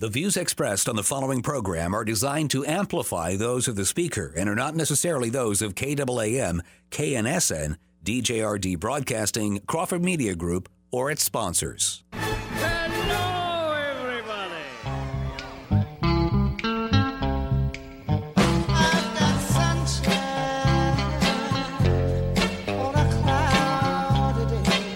The views expressed on the following program are designed to amplify those of the speaker and are not necessarily those of KAAM, KNSN, DJRD Broadcasting, Crawford Media Group, or its sponsors. Hello, everybody. I've got sunshine on a cloudy day.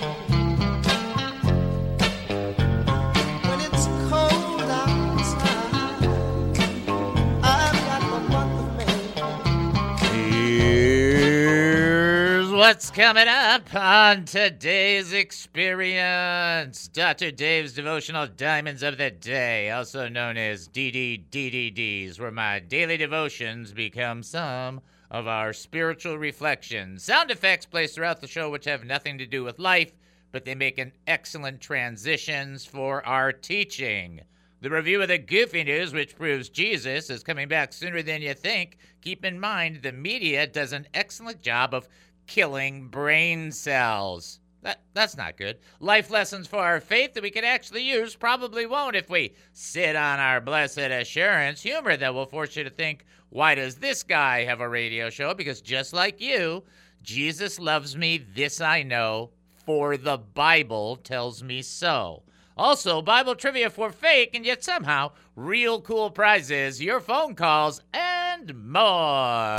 When it's cold outside, I've got the month of May. Here's what's coming up on today's experience. Dr. Dave's Devotional Diamonds of the Day, also known as DDDDDs, where my daily devotions become some of our spiritual reflections. Sound effects placed throughout the show which have nothing to do with life, but they make an excellent transitions for our teaching. The review of the goofy news, which proves Jesus is coming back sooner than you think. Keep in mind, the media does an excellent job of killing brain cells. That's not good. Life lessons for our faith that we can actually use probably won't if we sit on our blessed assurance. Humor that will force you to think, why does this guy have a radio show? Because just like you, Jesus loves me, this I know, for the Bible tells me so. Also, Bible trivia for fake and yet somehow real cool prizes, your phone calls, and more.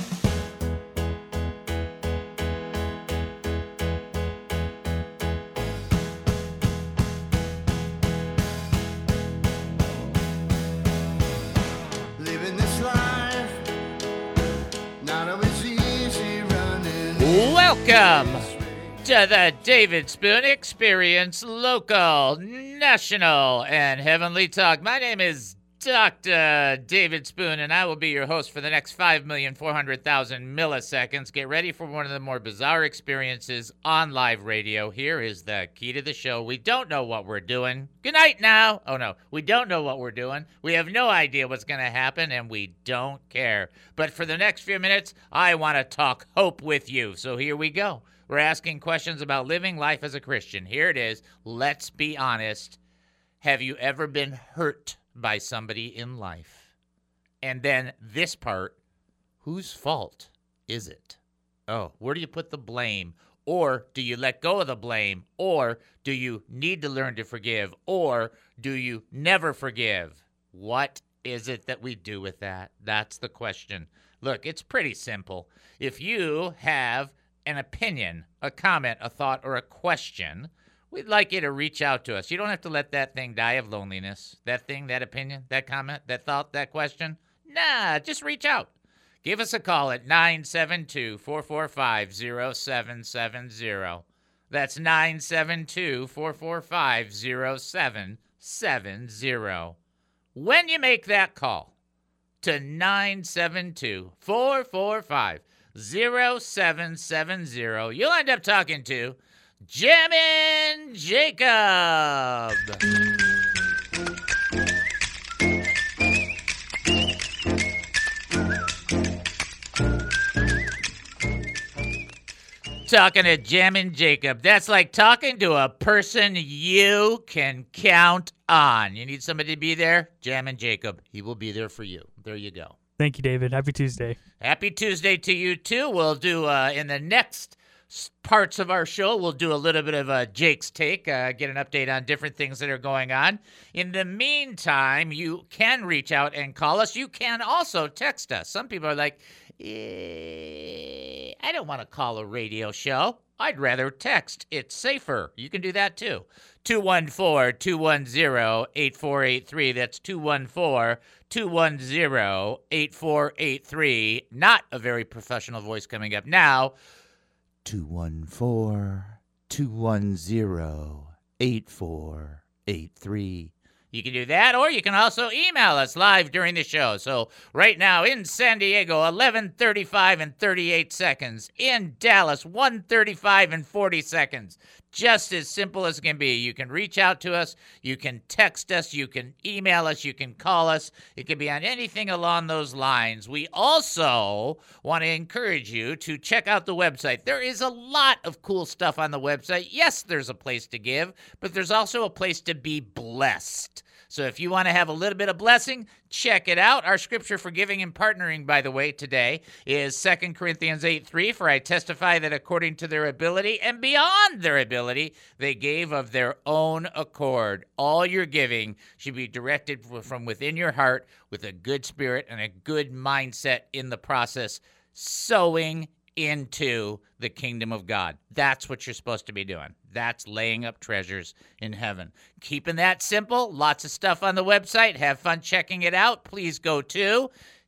Living this life, not always easy running. Welcome to the David Spoon Experience, local, national, and heavenly talk. My name is Dr. David Spoon, and I will be your host for the next 5,400,000 milliseconds. Get ready for one of the more bizarre experiences on live radio. Here is the key to the show. We don't know what we're doing. Good night now. Oh, no, we don't know what we're doing. We have no idea what's going to happen, and we don't care. But for the next few minutes, I want to talk hope with you. So here we go. We're asking questions about living life as a Christian. Here it is. Let's be honest. Have you ever been hurt by somebody in life? And then this part, whose fault is it? Oh, where do you put the blame? Or do you let go of the blame? Or do you need to learn to forgive? Or do you never forgive? What is it that we do with that? That's the question. Look, it's pretty simple. If you have an opinion, a comment, a thought, or a question, we'd like you to reach out to us. You don't have to let that thing die of loneliness. That thing, that opinion, that comment, that thought, that question. Nah, just reach out. Give us a call at 972-445-0770. That's 972-445-0770. When you make that call to 972-445-0770, you'll end up talking to Jammin' Jacob. Talking to Jammin' Jacob. That's like talking to a person you can count on. You need somebody to be there? Jammin' Jacob. He will be there for you. There you go. Thank you, David. Happy Tuesday. Happy Tuesday to you, too. We'll do, in the next parts of our show, we'll do a little bit of Jake's Take, get an update on different things that are going on. In the meantime, you can reach out and call us. You can also text us. Some people are like, I don't want to call a radio show. I'd rather text. It's safer. You can do that, too. 214-210-8483. That's 214-210-8483. Not a very professional voice coming up now. 214-210-8483. You can do that, or you can also email us live during the show. So right now in San Diego, 11:35 and 38 seconds. In Dallas, 1:35 and 40 seconds. Just as simple as it can be. You can reach out to us. You can text us. You can email us. You can call us. It can be on anything along those lines. We also want to encourage you to check out the website. There is a lot of cool stuff on the website. Yes, there's a place to give, but there's also a place to be blessed. So if you want to have a little bit of blessing, check it out. Our scripture for giving and partnering, by the way, today is 2 Corinthians 8:3. For I testify that according to their ability and beyond their ability, they gave of their own accord. All your giving should be directed from within your heart with a good spirit and a good mindset in the process, sowing into the kingdom of God. That's what you're supposed to be doing. That's laying up treasures in heaven. Keeping that simple. Lots of stuff on the website. Have fun checking it out. Please go to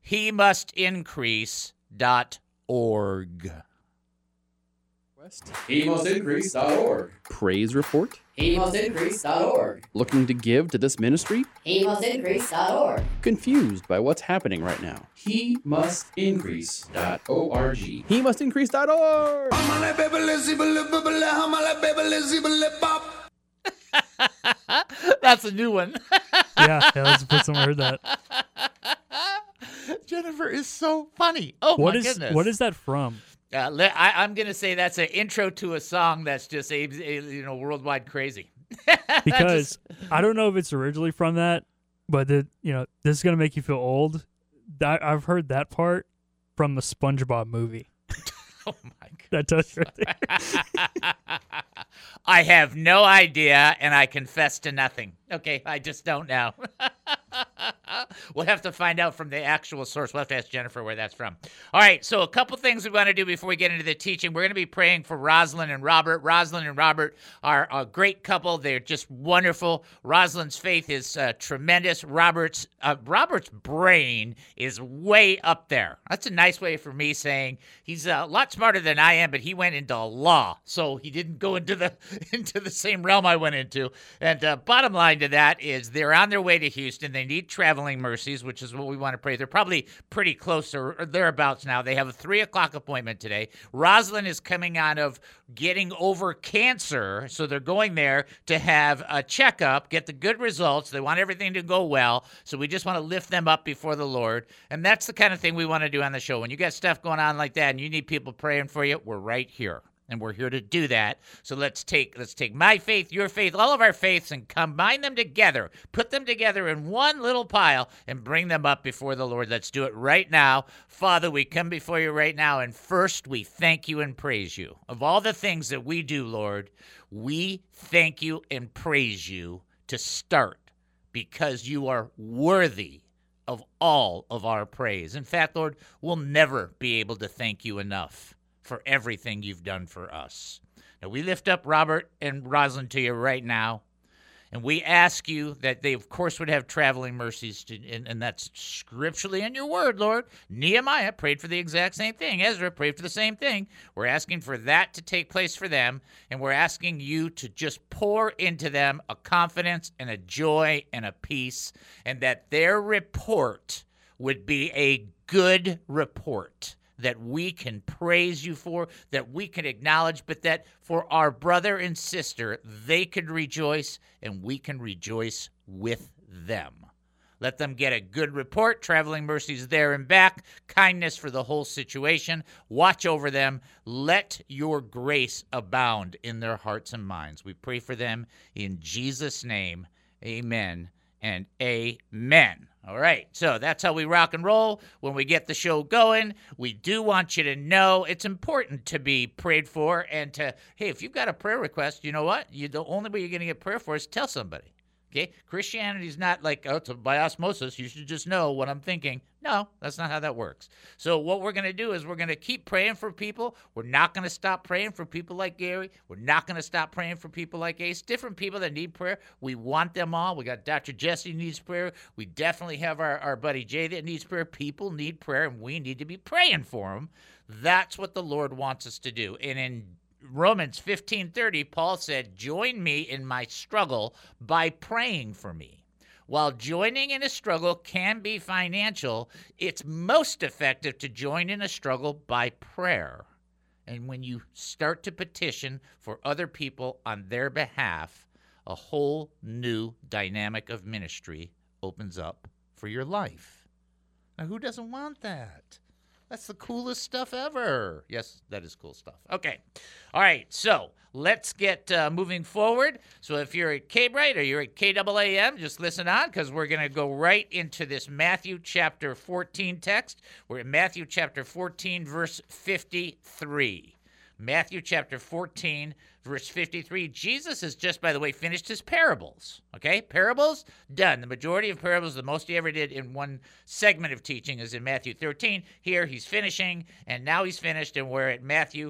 HeMustIncrease.org. HeMustIncrease.org. Praise report? HeMustIncrease.org. Looking to give to this ministry? HeMustIncrease.org. Confused by what's happening right now? HeMustIncrease.org. HeMustIncrease.org. That's a new one. Yeah, that's the first time I heard that. Jennifer is so funny. Oh, my goodness. What is that from? I'm going to say that's an intro to a song that's just worldwide crazy. Because I don't know if it's originally from that, but this is going to make you feel old. I've heard that part from the SpongeBob movie. Oh my God. That tells you right there. I have no idea, and I confess to nothing. Okay, I just don't know. We'll have to find out from the actual source. We'll have to ask Jennifer where that's from. All right, so a couple things we want to do before we get into the teaching. We're going to be praying for Rosalind and Robert. Rosalind and Robert are a great couple. They're just wonderful. Rosalind's faith is tremendous. Robert's brain is way up there. That's a nice way for me saying he's a lot smarter than I am, but he went into law, so he didn't go into the same realm I went into. And bottom line to that is they're on their way to Houston. They need traveling mercies, which is what we want to pray. They're probably pretty close or thereabouts now. They have a 3:00 appointment today. Rosalind is coming out of getting over cancer, so they're going there to have a checkup, get the good results. They want everything to go well, so we just want to lift them up before the Lord. And that's the kind of thing we want to do on the show. When you got stuff going on like that and you need people praying for you, we're right here. And we're here to do that. So let's take my faith, your faith, all of our faiths, and combine them together. Put them together in one little pile and bring them up before the Lord. Let's do it right now. Father, we come before you right now, and first we thank you and praise you. Of all the things that we do, Lord, we thank you and praise you to start because you are worthy of all of our praise. In fact, Lord, we'll never be able to thank you enough for everything you've done for us. Now, we lift up Robert and Rosalind to you right now, and we ask you that they, of course, would have traveling mercies, and that's scripturally in your word, Lord. Nehemiah prayed for the exact same thing. Ezra prayed for the same thing. We're asking for that to take place for them, and we're asking you to just pour into them a confidence and a joy and a peace, and that their report would be a good report that we can praise you for, that we can acknowledge, but that for our brother and sister, they could rejoice and we can rejoice with them. Let them get a good report, traveling mercies there and back, kindness for the whole situation. Watch over them. Let your grace abound in their hearts and minds. We pray for them in Jesus' name. Amen and amen. All right, so that's how we rock and roll. When we get the show going, we do want you to know it's important to be prayed for and to, hey, if you've got a prayer request, you know what? The only way you're going to get prayer for is tell somebody. Okay? Christianity's not like, oh, it's by osmosis. You should just know what I'm thinking. No, that's not how that works. So what we're going to do is we're going to keep praying for people. We're not going to stop praying for people like Gary. We're not going to stop praying for people like Ace. Different people that need prayer. We want them all. We got Dr. Jesse needs prayer. We definitely have our buddy Jay that needs prayer. People need prayer, and we need to be praying for them. That's what the Lord wants us to do. And in Romans 15:30, Paul said, join me in my struggle by praying for me. While joining in a struggle can be financial, it's most effective to join in a struggle by prayer. And when you start to petition for other people on their behalf, a whole new dynamic of ministry opens up for your life. Now, who doesn't want that? That's the coolest stuff ever. Yes, that is cool stuff. Okay. All right. So let's get moving forward. So if you're at K-Bright or you're at KAAM, just listen on because we're going to go right into this Matthew chapter 14 text. We're in Matthew chapter 14, verse 53. Matthew chapter 14, verse 53. Jesus has just, by the way, finished his parables. Okay? Parables, done. The majority of parables, the most he ever did in one segment of teaching is in Matthew 13. Here he's finishing, and now he's finished, and we're at 13,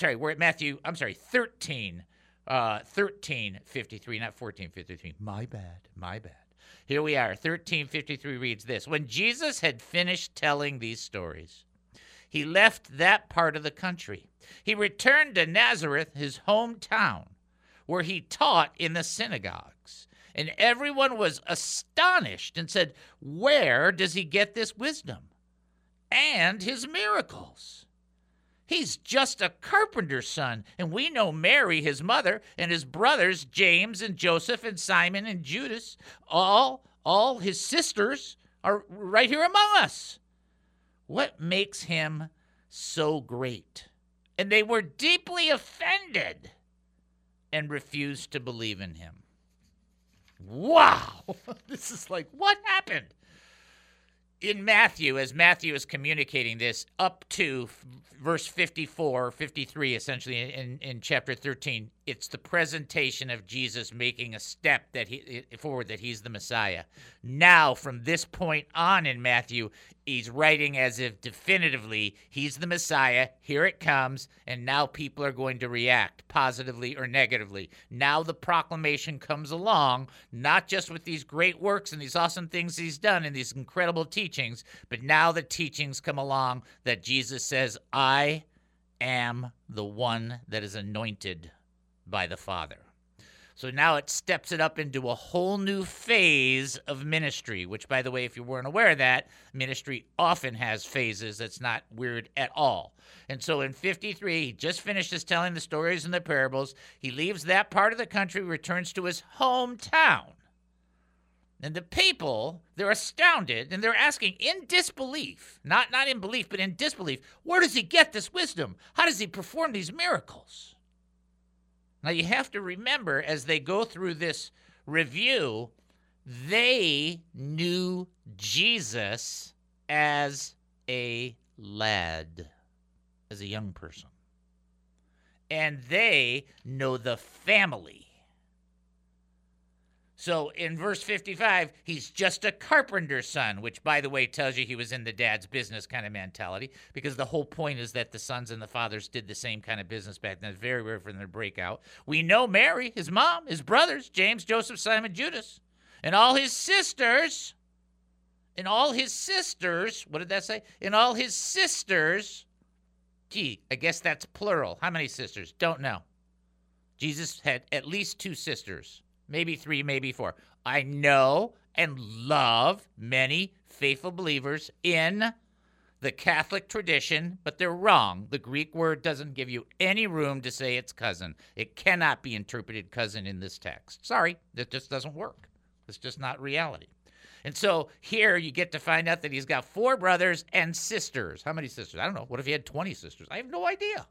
13:53, not 14:53. My bad. Here we are. 13:53 reads this. When Jesus had finished telling these stories, he left that part of the country. He returned to Nazareth, his hometown, where he taught in the synagogues. And everyone was astonished and said, "Where does he get this wisdom and his miracles? He's just a carpenter's son, and we know Mary, his mother, and his brothers, James and Joseph and Simon and Judas. All his sisters are right here among us. What makes him so great?" And they were deeply offended and refused to believe in him. Wow! This is like, what happened? In Matthew, as Matthew is communicating this, up to verse 54, 53, essentially, in chapter 13, it's the presentation of Jesus making a step forward that he's the Messiah. Now, from this point on in Matthew, he's writing as if definitively he's the Messiah. Here it comes, and now people are going to react positively or negatively. Now the proclamation comes along, not just with these great works and these awesome things he's done and these incredible teachings, but now the teachings come along that Jesus says, "I am the one that is anointed by the Father." So now it steps it up into a whole new phase of ministry, which, by the way, if you weren't aware of that, ministry often has phases. That's not weird at all. And so in 53, he just finishes telling the stories and the parables. He leaves that part of the country, returns to his hometown. And the people, they're astounded, and they're asking in disbelief, not in belief, but in disbelief, where does he get this wisdom? How does he perform these miracles? Now, you have to remember, as they go through this review, they knew Jesus as a lad, as a young person. And they know the family. So in verse 55, he's just a carpenter's son, which, by the way, tells you he was in the dad's business kind of mentality, because the whole point is that the sons and the fathers did the same kind of business back then. It's very rare for them to break out. We know Mary, his mom, his brothers, James, Joseph, Simon, Judas, and all his sisters. And all his sisters, what did that say? And all his sisters, gee, I guess that's plural. How many sisters? Don't know. Jesus had at least 2 sisters. Maybe 3, maybe 4. I know and love many faithful believers in the Catholic tradition, but they're wrong. The Greek word doesn't give you any room to say it's cousin. It cannot be interpreted cousin in this text. Sorry, that just doesn't work. It's just not reality. And so here you get to find out that he's got 4 brothers and sisters. How many sisters? I don't know. What if he had 20 sisters? I have no idea.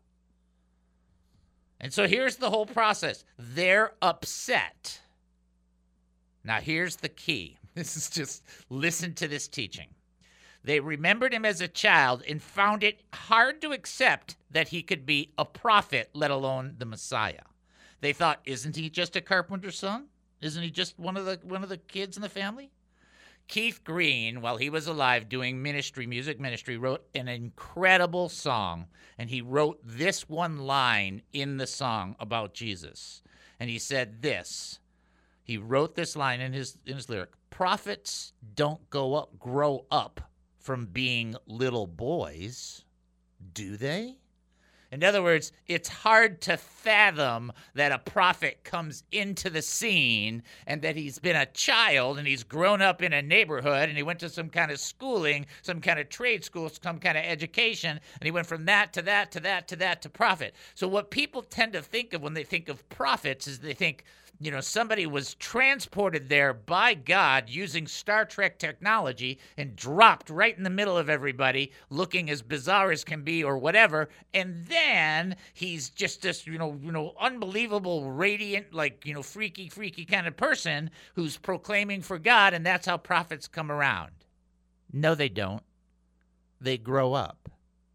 And so here's the whole process. They're upset. Now, here's the key. This is just, listen to this teaching. They remembered him as a child and found it hard to accept that he could be a prophet, let alone the Messiah. They thought, isn't he just a carpenter's son? Isn't he just one of the kids in the family? Keith Green, while he was alive doing music ministry, wrote an incredible song, and he wrote this one line in the song about Jesus. And he said this. He wrote this line in his lyric: prophets don't grow up from being little boys, do they? In other words, it's hard to fathom that a prophet comes into the scene and that he's been a child and he's grown up in a neighborhood and he went to some kind of schooling, some kind of trade school, some kind of education, and he went from that to that to that to that to prophet. So what people tend to think of when they think of prophets is they think somebody was transported there by God using Star Trek technology and dropped right in the middle of everybody, looking as bizarre as can be or whatever. And then he's just this, unbelievable, radiant, freaky kind of person who's proclaiming for God, and that's how prophets come around. No, they don't. They grow up.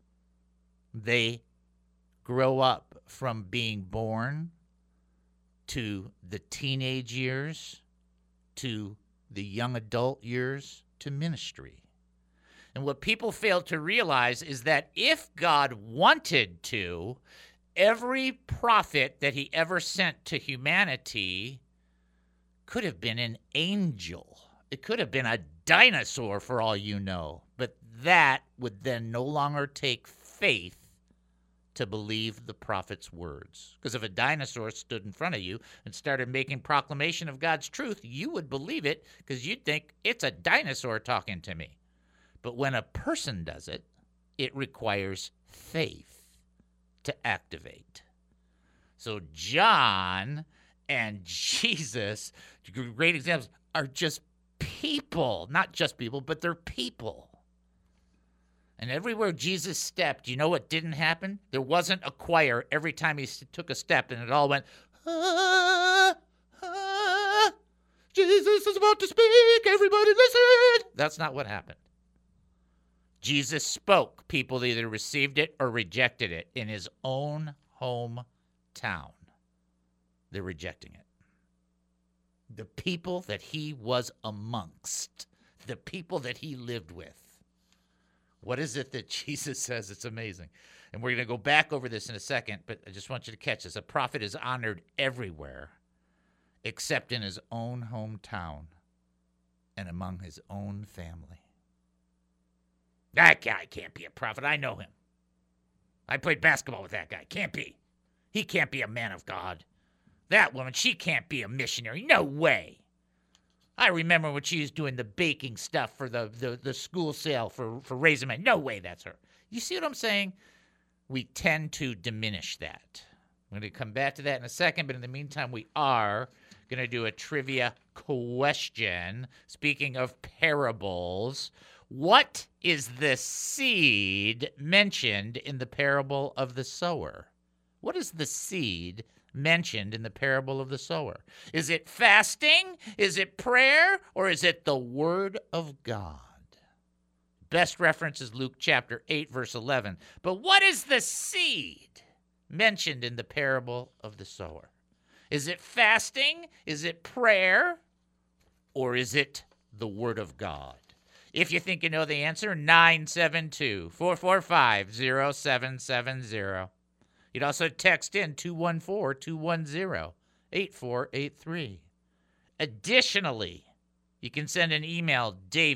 They grow up from being born to the teenage years, to the young adult years, to ministry. And what people fail to realize is that if God wanted to, every prophet that he ever sent to humanity could have been an angel. It could have been a dinosaur for all you know. But that would then no longer take faith to believe the prophet's words. Because if a dinosaur stood in front of you and started making proclamation of God's truth, you would believe it because you'd think it's a dinosaur talking to me. But when a person does it, it requires faith to activate. So John and Jesus, great examples, are just people. Not just people, but they're people. And everywhere Jesus stepped, you know what didn't happen? There wasn't a choir every time he took a step, and it all went, ah, ah, Jesus is about to speak, everybody listen. That's not what happened. Jesus spoke. People either received it or rejected it in his own hometown. They're rejecting it. The people that he was amongst, the people that he lived with. What is it that Jesus says? It's amazing. And we're going to go back over this in a second, but I just want you to catch this. A prophet is honored everywhere except in his own hometown and among his own family. That guy can't be a prophet. I know him. I played basketball with that guy. Can't be. He can't be a man of God. That woman, she can't be a missionary. No way. I remember when she was doing the baking stuff for the school sale for Raising Men. No way that's her. You see what I'm saying? We tend to diminish that. I'm going to come back to that in a second, but in the meantime, we are going to do a trivia question. Speaking of parables, what is the seed mentioned in the parable of the sower? What is the seed mentioned in the parable of the sower? Is it fasting? Is it prayer? Or is it the word of God? Best reference is Luke chapter 8, verse 11. But what is the seed mentioned in the parable of the sower? Is it fasting? Is it prayer? Or is it the word of God? If you think you know the answer, 972-445-0770. You'd also text in 214-210-8483. Additionally, you can send an email,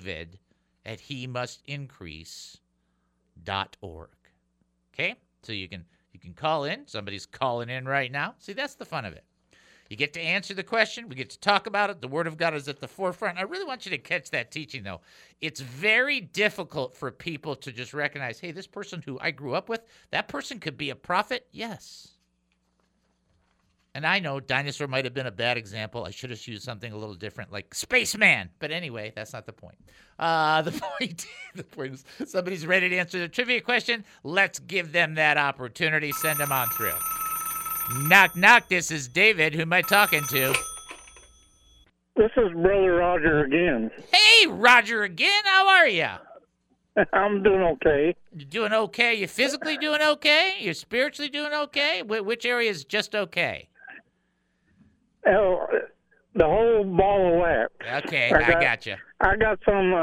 david@hemustincrease.org. Okay? So you can call in. Somebody's calling in right now. See, that's the fun of it. You get to answer the question. We get to talk about it. The Word of God is at the forefront. I really want you to catch that teaching, though. It's very difficult for people to just recognize, hey, this person who I grew up with, that person could be a prophet. Yes. And I know dinosaur might have been a bad example. I should have used something a little different, like spaceman. But anyway, that's not the point. The point is somebody's ready to answer the trivia question. Let's give them that opportunity. Send them on through. Knock, knock. This is David. Who am I talking to? This is Brother Roger again. Hey, Roger again. How are you? I'm doing okay. You doing okay? You physically doing okay? You're spiritually doing okay? Which area is just okay? Oh, the whole ball of wax. Okay, I got you. I got some.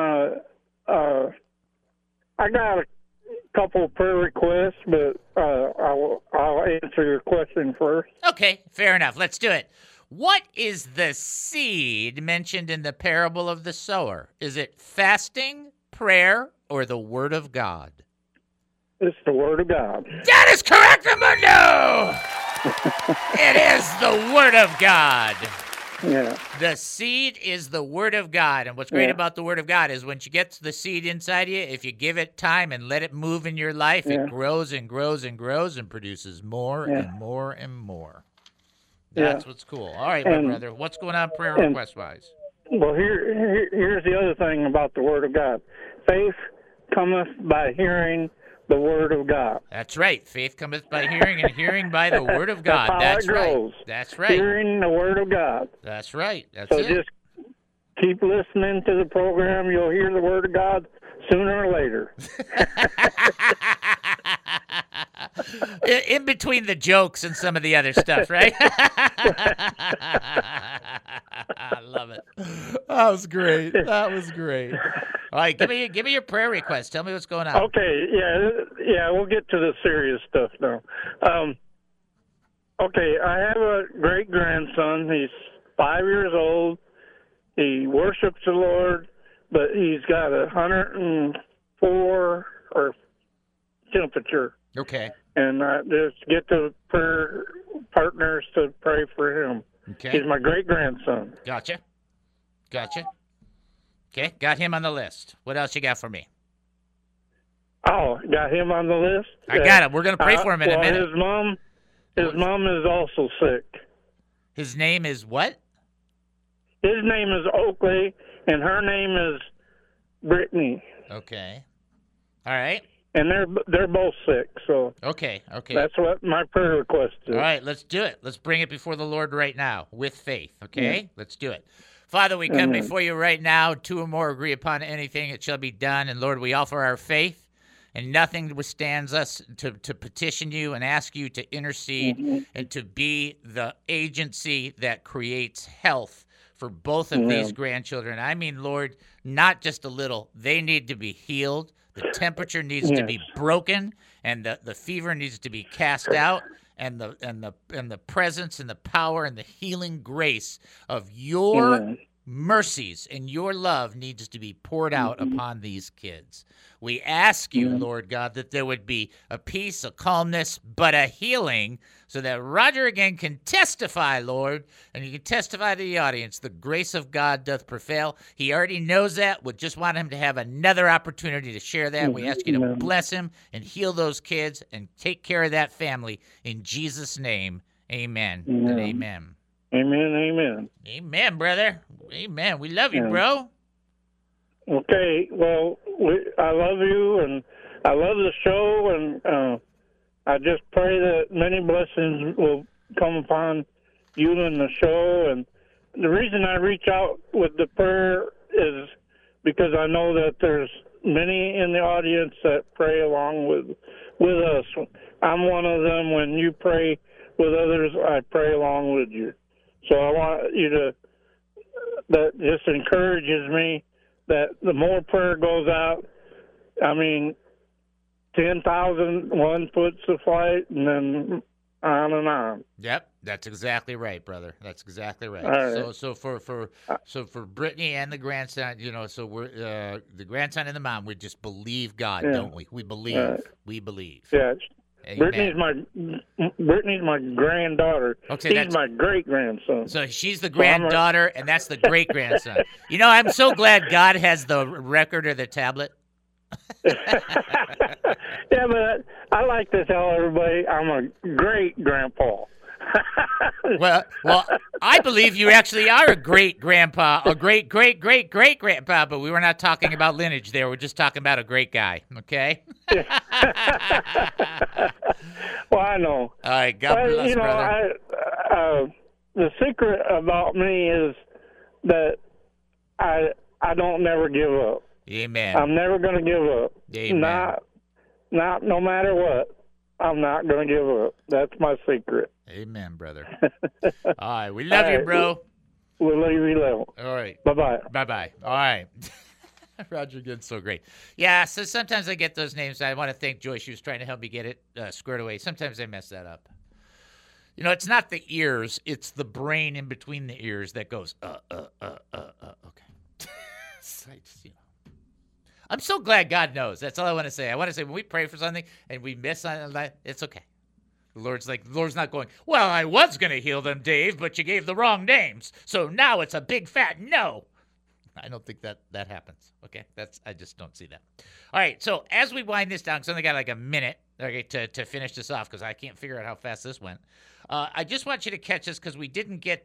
I got a couple of prayer requests, but I'll answer your question first. Okay, fair enough. Let's do it. What is the seed mentioned in the parable of the sower? Is it fasting, prayer, or the word of God? It's the word of God. That is correct, Amundo! It is the word of God. Yeah. The seed is the word of God. And what's great about the word of God is when you get the seed inside you, if you give it time and let it move in your life, it grows and grows and grows and produces more and more and more. That's what's cool. All right, my And- brother. What's going on prayer and- request-wise? Well, here's the other thing about the Word of God. Faith cometh by hearing the Word of God. That's right. Faith cometh by hearing, and hearing by the word of God. That's how it right. grows. That's right. Hearing the Word of God. That's right. That's So it. just keep listening to the program. You'll hear the Word of God sooner or later. In between the jokes and some of the other stuff, right? I love it. That was great. That was great. All right, give me your prayer request. Tell me what's going on. Okay, yeah, we'll get to the serious stuff now. Okay, I have a great grandson. He's 5 years old. He worships the Lord, but he's got 104 or temperature, Okay. and just get the prayer partners to pray for him. Okay. He's my great grandson. Gotcha. Okay, got him on the list. What else you got for me? Oh, got him on the list. I got him. We're gonna pray for him in a well, minute. His mom is also sick. His name is what? His name is Oakley, and her name is Brittany, Okay. All right. and they're both sick. So Okay. that's what my prayer request is. All right, let's do it. Let's bring it before the Lord right now with faith, okay? Let's do it. Father, we come before you right now. Two or more agree upon anything, it shall be done. And Lord, we offer our faith, and nothing withstands us to petition you and ask you to intercede and to be the agency that creates health for both of these grandchildren. I mean, Lord, not just a little. They need to be healed. The temperature needs to be broken, and the fever needs to be cast out, and the presence and the power and the healing grace of your mercies and your love needs to be poured out upon these kids. We ask you, Lord God, that there would be a peace, a calmness, but a healing, so that Roger again can testify, Lord, and you can testify to the audience. The grace of God doth prevail. He already knows that. We just want him to have another opportunity to share that. We ask you to bless him and heal those kids and take care of that family. In Jesus' name, amen and amen. Amen. Amen, brother. Amen. We love you, bro. Okay, well, I love you, and I love the show, and I just pray that many blessings will come upon you and the show. And the reason I reach out with the prayer is because I know that there's many in the audience that pray along with us. I'm one of them. When you pray with others, I pray along with you. So I want you to, that just encourages me that the more prayer goes out, I mean, 10,000 one puts to flight, and then on and on. Yep, that's exactly right, brother. That's exactly right. All right. So for Brittany and the grandson, so we're the grandson and the mom, we just believe God, don't we? We believe. Right. We believe. Yeah, Amen. Brittany's my granddaughter. Okay, He's my great grandson. So she's the granddaughter, and that's the great grandson. I'm so glad God has the record or the tablet. Yeah, but I like to tell everybody I'm a great grandpa. Well, I believe you actually are a great grandpa, a great grandpa, but we were not talking about lineage there. We're just talking about a great guy, okay? Well, I know. All right, God bless, brother. The secret about me is that I don't never give up. Amen. I'm never going to give up. Amen. Not no matter what. I'm not going to give up. That's my secret. Amen, brother. All right, we love you, bro. We'll leave you alone. All right. Bye-bye. Bye-bye. All right. Roger Good's so great. Yeah, so sometimes I get those names. I want to thank Joy. She was trying to help me get it squared away. Sometimes I mess that up. It's not the ears. It's the brain in between the ears that goes, okay. I'm so glad God knows. That's all I want to say. I want to say when we pray for something and we miss something, it's okay. The Lord's not going, well, I was going to heal them, Dave, but you gave the wrong names. So now it's a big fat no. I don't think that happens. Okay. I just don't see that. All right. So as we wind this down, because I only got like a minute, Okay, to finish this off, because I can't figure out how fast this went. I just want you to catch this because we didn't get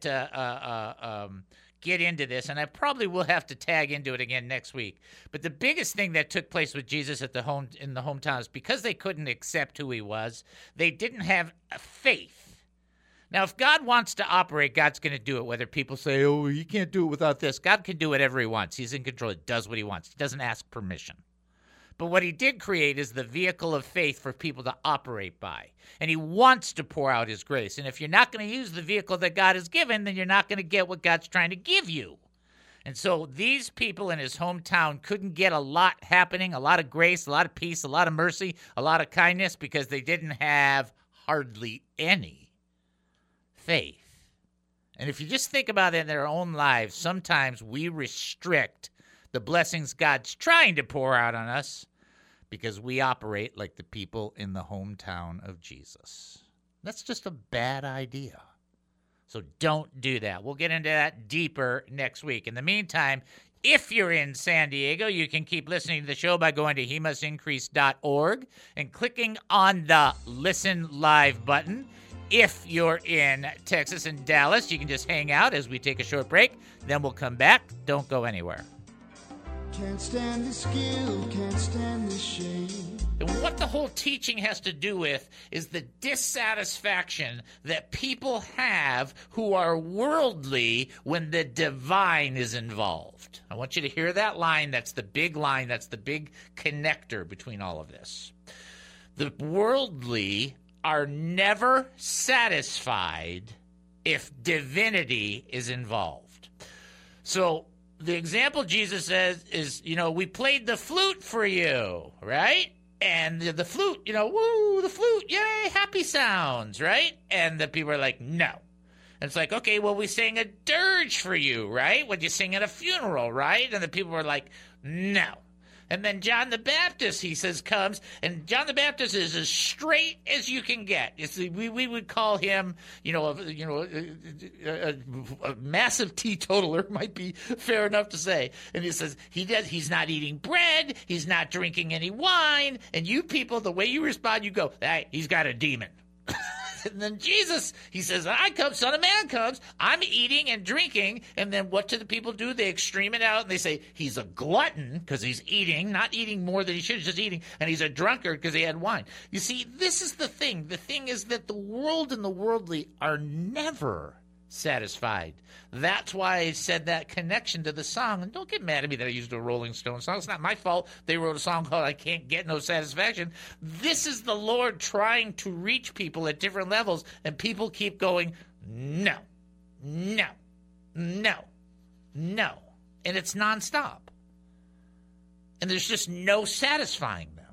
into this, and I probably will have to tag into it again next week. But the biggest thing that took place with Jesus in the hometown is because they couldn't accept who he was, they didn't have faith. Now, if God wants to operate, God's going to do it, whether people say, oh, you can't do it without this. God can do whatever he wants. He's in control. He does what he wants. He doesn't ask permission. But what he did create is the vehicle of faith for people to operate by. And he wants to pour out his grace. And if you're not going to use the vehicle that God has given, then you're not going to get what God's trying to give you. And so these people in his hometown couldn't get a lot happening, a lot of grace, a lot of peace, a lot of mercy, a lot of kindness, because they didn't have hardly any faith. And if you just think about it in their own lives, sometimes we restrict the blessings God's trying to pour out on us because we operate like the people in the hometown of Jesus. That's just a bad idea. So don't do that. We'll get into that deeper next week. In the meantime, if you're in San Diego, you can keep listening to the show by going to hemustincrease.org and clicking on the Listen Live button. If you're in Texas and Dallas, you can just hang out as we take a short break. Then we'll come back. Don't go anywhere. Can't stand this guilt, can't stand this shame. And what the whole teaching has to do with is the dissatisfaction that people have who are worldly when the divine is involved. I want you to hear that line. That's the big line. That's the big connector between all of this. The worldly are never satisfied if divinity is involved. So the example Jesus says is, we played the flute for you, right? And the flute, woo, the flute, yay, happy sounds, right? And the people are like, no. And it's like, okay, well, we sang a dirge for you, right? When you sing at a funeral, right? And the people were like, no. And then John the Baptist, he says, comes, and John the Baptist is as straight as you can get. You see, we would call him, a massive teetotaler, might be fair enough to say. And he says he's not eating bread, he's not drinking any wine, and you people, the way you respond, you go, hey, he's got a demon. And then Jesus, he says, I come, Son of Man comes, I'm eating and drinking. And then what do the people do? They extreme it out and they say, he's a glutton because he's eating, not eating more than he should, just eating. And he's a drunkard because he had wine. You see, this is the thing. The thing is that the world and the worldly are never satisfied. That's why I said that connection to the song. And don't get mad at me that I used a Rolling Stones song. It's not my fault. They wrote a song called I Can't Get No Satisfaction. This is the Lord trying to reach people at different levels, and people keep going, no, no, no, no. And it's nonstop. And there's just no satisfying them.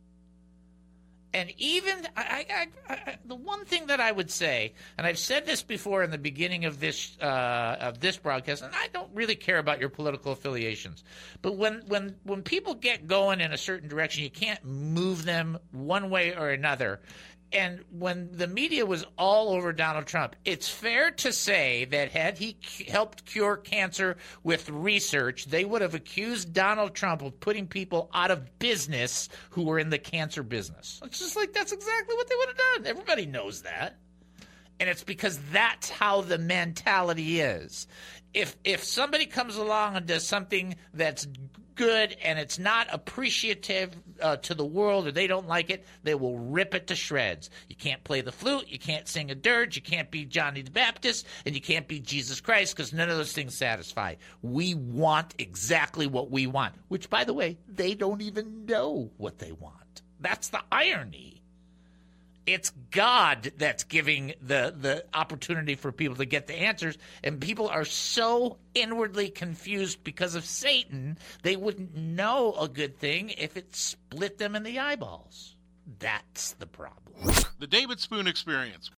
And even the one thing that I would say, and I've said this before in the beginning of this broadcast, and I don't really care about your political affiliations, but when people get going in a certain direction, you can't move them one way or another. And when the media was all over Donald Trump, it's fair to say that had he helped cure cancer with research, they would have accused Donald Trump of putting people out of business who were in the cancer business. It's just like that's exactly what they would have done. Everybody knows that. And it's because that's how the mentality is. If somebody comes along and does something that's good and it's not appreciative to the world, or they don't like it, they will rip it to shreds. You can't play the flute, you can't sing a dirge, you can't be Johnny the Baptist, and you can't be Jesus Christ, because none of those things satisfy. We want exactly what we want, which, by the way, they don't even know what they want. That's the irony. It's God that's giving the opportunity for people to get the answers, and people are so inwardly confused because of Satan, they wouldn't know a good thing if it split them in the eyeballs. That's the problem. The David Spoon Experience.